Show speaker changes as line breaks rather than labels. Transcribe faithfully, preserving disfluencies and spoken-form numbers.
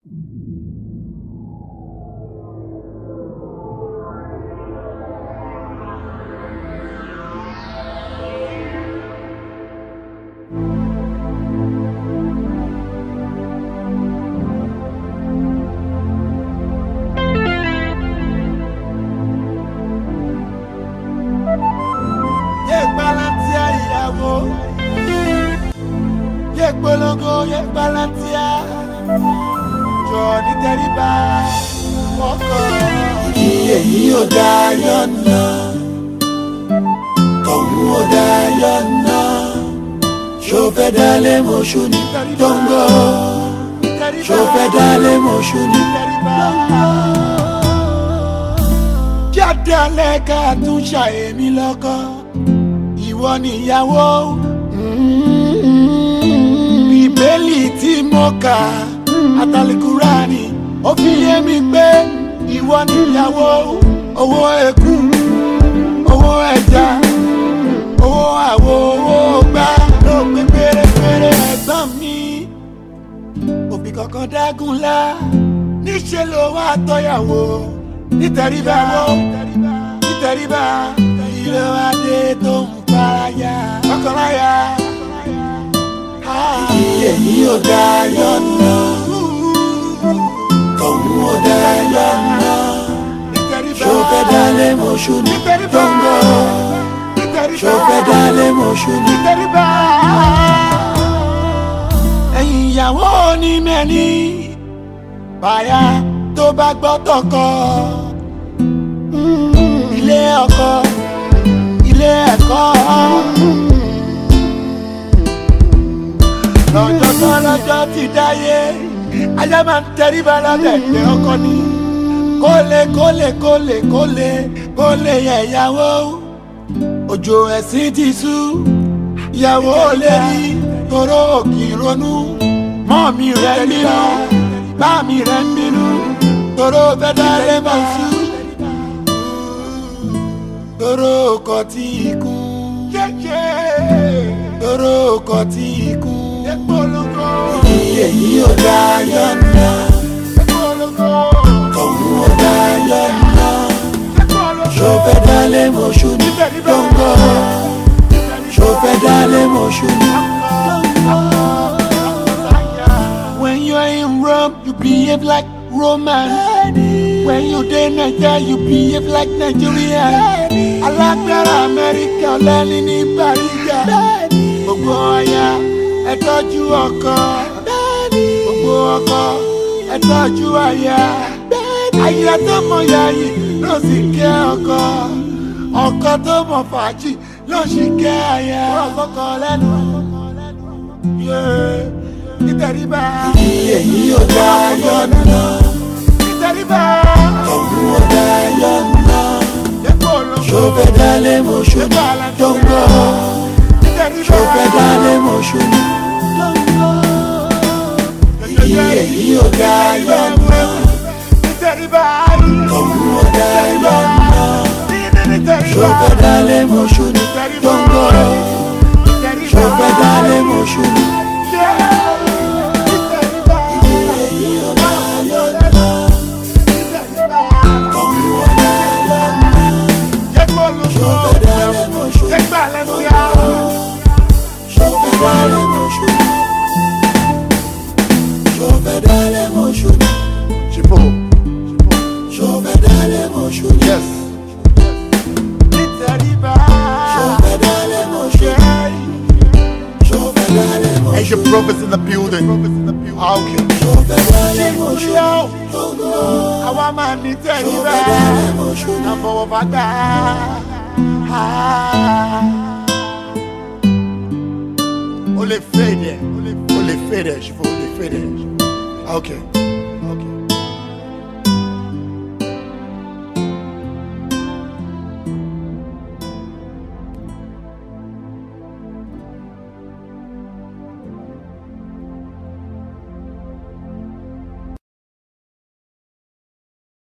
Polongo ye balantia Johnny Teriba Moko Iye yi oda yona Tomu oda yona Shofe dale moshuni Tongo Shofe dale moshuni Jadale ka tusha emi loko Ìwọ níyàwó Bíbélì tí mo kà àtàlíkùránì ó fi yé mi pé ìwọ níyàwó owó ẹkún owó ẹja owó àwo owó gbá ló gbé pérépéré ẹ̀gbọ́n mi òbí kankan dágún lá níṣẹ́ ló wá tọ́yàwó nítẹríba nítẹríba ilé wa dé tó ń faraya ọkọláya. Iye yi oda yona Tomu oda yona Shofe dale moshuni Tongo Shofe dale moshuni Ẹ̀yin ìyàwó ní mẹ́ni Báyà tó bá gbọ́ tọkọ Ilé ọkọ Ilé ẹ̀kọ́ Lọ́jọ́ tó lọ́jọ́ ti dáyé Ajá máa ń tẹríba lọ́dẹ̀dẹ̀ ọkọ ni Kólé kólé kólé kólé kólé ìyàwó Òjò ẹ̀sìn ti sú Ìyàwó lè rí toró òkì ronú Mọ́mí rẹ̀ ń bínú Bámi rẹ̀ ń bínú Toró fẹ́ dálé máa sú Toró ọkọ tí ikú Toró ọkọ tí ikú Iye yi oda yona Tomu oda yona Shofe dale moshuni Tongo Shofe dale moshuni When you're in Rome, you behave like Roman When you dey Nigeria, you behave like Nigerian Alágbára America, lẹ́ni ní Bariga Gbogbo ọya ẹ tọ́jú ọkọ gbogbo ọkọ ẹ tọ́jú aya aya tó mọ yàyì ló sì kẹ́ ọkọ ọkọ tó mọ fàájì ló sì kẹ́ aya ọkọ lẹ́nu nítẹríba iye yi oda yona nítẹríba Tomu oda yona Shofe dale moshuni Tongo Shofe dale moshuni Iye yi oda yona Tomu oda yona Shofe dale moshuni Tongo Shofe dale moshuni Iye yi oda yona Tomu oda yona Shofe dale moshuni Shofe dale moshuni Shofe dale moshuni Chipo Shofe dale moshuni Yes Shofe dale moshuni Shofe dale moshuni Asian prophets in the building Ah, okay Shofe dale moshuni Awa man ni tẹríba Shofe dale moshuni Nàbọ̀wọ̀ bàtà O lè fẹ́ dẹ̀ O lè fẹ́ dẹ̀ Chipo o lè fẹ́ dẹ̀ Okay